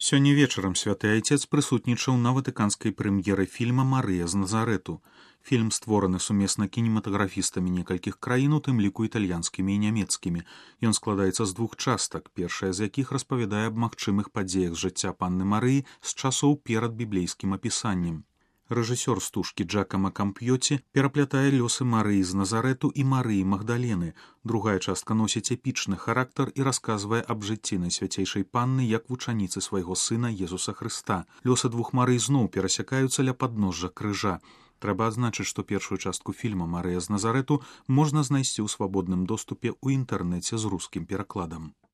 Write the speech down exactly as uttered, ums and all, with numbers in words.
Сёння вечарам святы айцец прысутнічаў на ватыканскай прэм'еры фільма «Марыя з Назарету». Фільм створаны сумесна кінематаграфістамі некалькіх краін, у тым ліку італьянскімі і нямецкімі. Ён складаецца з двух частак, першая з якіх распавядае аб магчымых падзеях з жыцця панны Марыі з часоў перад біблейскім апісаннем. Рэжысёр стужкі Джакама Камп'ёці пераплятае лёсы Марыі з Назарету і Марыі Магдалены. Другая частка носіць эпічны характар і расказвае аб жыцці найсвяцейшай панны як вучаніцы свайго сына Езуса Хрыста. Лёсы двух Марый зноў перасякаюцца ля падножжа крыжа. Трэба адзначыць, што першую частку фільма «Марыя з Назарету» можна знайсці ў свабодным доступе ў інтэрнэце з рускім перакладам.